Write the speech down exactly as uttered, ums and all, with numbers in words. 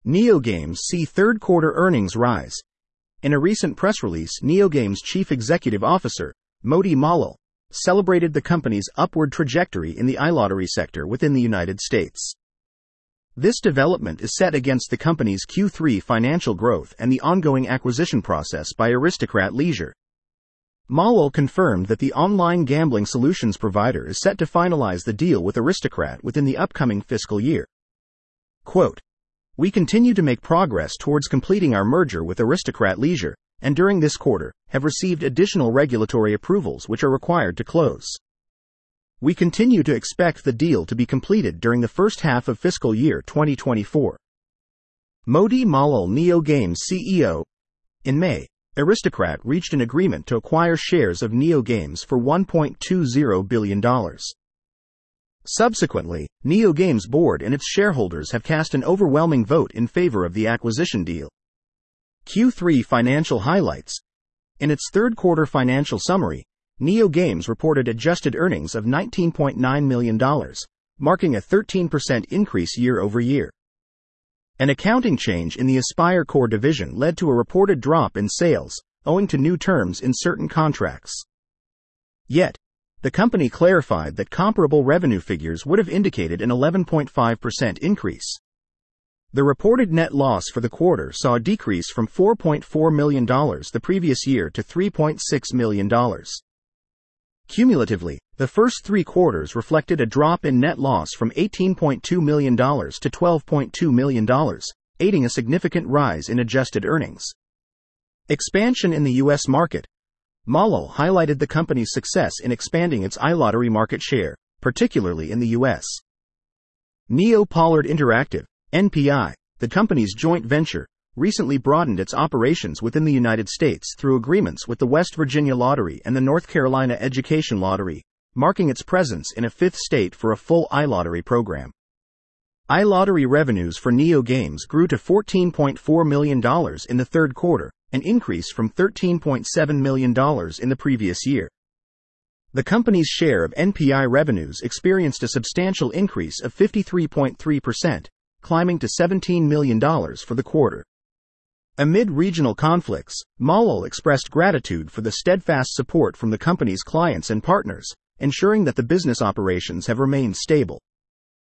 NeoGames see third quarter earnings rise. In a recent press release, NeoGames Chief Executive Officer, Moti Malul, celebrated the company's upward trajectory in the iLottery sector within the United States. This development is set against the company's Q three financial growth and the ongoing acquisition process by Aristocrat Leisure. Malul confirmed that the online gambling solutions provider is set to finalize the deal with Aristocrat within the upcoming fiscal year. Quote, "We continue to make progress towards completing our merger with Aristocrat Leisure, and during this quarter, have received additional regulatory approvals which are required to close. We continue to expect the deal to be completed during the first half of fiscal year twenty twenty-four. Moti Malul, NeoGames C E O. In May, Aristocrat reached an agreement to acquire shares of NeoGames for one point two zero billion dollars. Subsequently, NeoGames' board and its shareholders have cast an overwhelming vote in favor of the acquisition deal. Q three financial highlights. In its third quarter financial summary, NeoGames reported adjusted earnings of nineteen point nine million dollars, marking a thirteen percent increase year over year. An accounting change in the Aspire Core division led to a reported drop in sales, owing to new terms in certain contracts. Yet, the company clarified that comparable revenue figures would have indicated an eleven point five percent increase. The reported net loss for the quarter saw a decrease from four point four million dollars the previous year to three point six million dollars. Cumulatively, the first three quarters reflected a drop in net loss from eighteen point two million dollars to twelve point two million dollars, aiding a significant rise in adjusted earnings. Expansion in the U S market. Malul highlighted the company's success in expanding its iLottery market share, particularly in the U S. NeoPollard Interactive, N P I, the company's joint venture, recently broadened its operations within the United States through agreements with the West Virginia Lottery and the North Carolina Education Lottery, marking its presence in a fifth state for a full iLottery program. iLottery revenues for NeoGames grew to fourteen point four million dollars in the third quarter, an increase from thirteen point seven million dollars in the previous year. The company's share of N P I revenues experienced a substantial increase of fifty-three point three percent, climbing to seventeen million dollars for the quarter. Amid regional conflicts, Malul expressed gratitude for the steadfast support from the company's clients and partners, ensuring that the business operations have remained stable.